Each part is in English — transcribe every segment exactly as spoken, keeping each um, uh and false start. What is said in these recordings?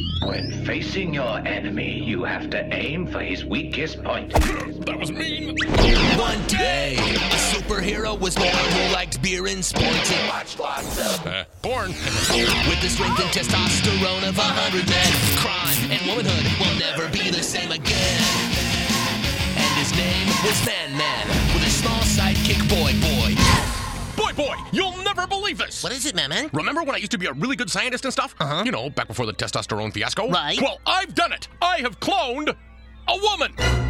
When facing your enemy, you have to aim for his weakest point. That was mean. One day, a superhero was born who liked beer and sports and watched lots of Uh, born. With the strength and testosterone of a hundred men, crime and womanhood will never be the same again. And his name was Man Man, with a small sidekick Boy Boy. Boy, boy, you'll never believe this. What is it, Man Man? Remember when I used to be a really good scientist and stuff? Uh-huh. You know, back before the testosterone fiasco? Right. Well, I've done it. I have cloned a woman.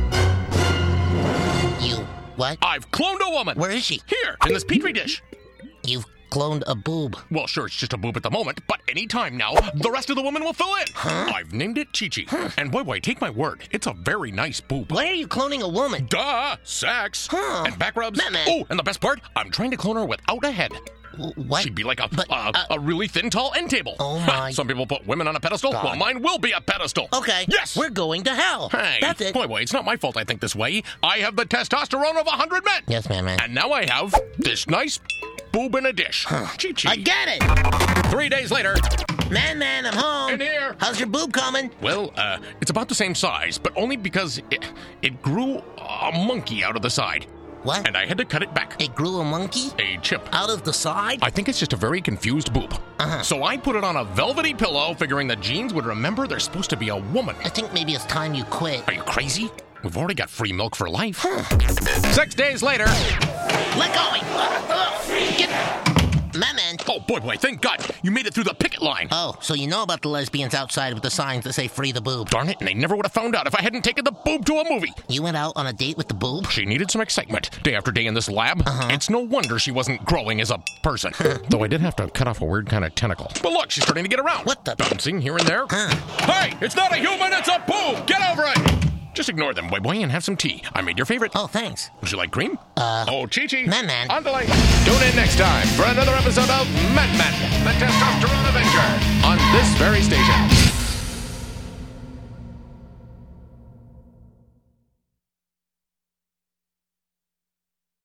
You what? I've cloned a woman. Where is she? Here, in this petri dish. You've cloned a boob. Well, sure, it's just a boob at the moment, but any time now, the rest of the woman will fill in. Huh? I've named it Chi-Chi. And boy, boy, take my word, it's a very nice boob. Why are you cloning a woman? Duh! Sex! Huh. And back rubs. Man-man. Oh, and the best part, I'm trying to clone her without a head. W- What? She'd be like a, But, a, uh, a really thin, tall end table. Oh, my Some people put women on a pedestal. God. Well, mine will be a pedestal. Okay. Yes! We're going to hell. Hey, That's it. boy, boy, it's not my fault I think this way. I have the testosterone of a hundred men. Yes, Man Man. And now I have this nice boob in a dish. Chi-Chi. I get it. Three days later, Man Man, I'm home. in here. How's your boob coming? Well, uh, it's about the same size, but only because it, it grew a monkey out of the side. What? And I had to cut it back. It grew a monkey A chip. out of the side? I think it's just a very confused boob. Uh-huh. So I put it on a velvety pillow, figuring the genes would remember they're supposed to be a woman. I think maybe it's time you quit. Are you crazy? We've already got free milk for life. Six days later. Let go of me. Get... Man Man. Oh, boy, boy, thank God. You made it through the picket line. Oh, so you know about the lesbians outside with the signs that say free the boob. Darn it, and they never would have found out if I hadn't taken the boob to a movie. You went out on a date with the boob? She needed some excitement. Day after day in this lab. Uh-huh. It's no wonder she wasn't growing as a person. Though I did have to cut off a weird kind of tentacle. But look, she's starting to get around. What the- Bouncing here and there. Huh. Hey, it's not a human, it's a boob! Get over it! Just ignore them, boy boy, and have some tea. I made your favorite. Oh, thanks. Would you like cream? Uh, Oh, Chi-Chi. Man Man. On delay. Tune in next time for another episode of Man Man, the Testosterone Avenger, on this very station.